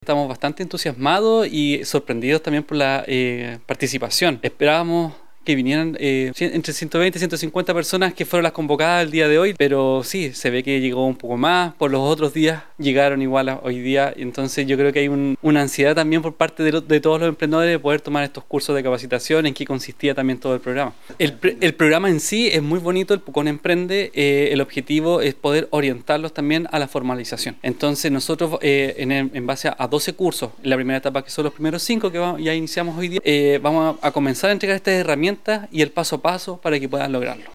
Estamos bastante entusiasmados y sorprendidos también por la participación. Esperábamos que vinieran entre 120 y 150 personas que fueron las convocadas el día de hoy, pero sí, se ve que llegó un poco más, por los otros días llegaron igual a hoy día, entonces yo creo que hay una ansiedad también por parte de todos los emprendedores de poder tomar estos cursos de capacitación, en qué consistía también todo el programa. El programa en sí es muy bonito, el Pucón Emprende, el objetivo es poder orientarlos también a la formalización. Entonces nosotros en base a 12 cursos, en la primera etapa que son los primeros 5 que ya iniciamos hoy día, vamos a comenzar a entregar estas herramientas y el paso a paso para que puedan lograrlo.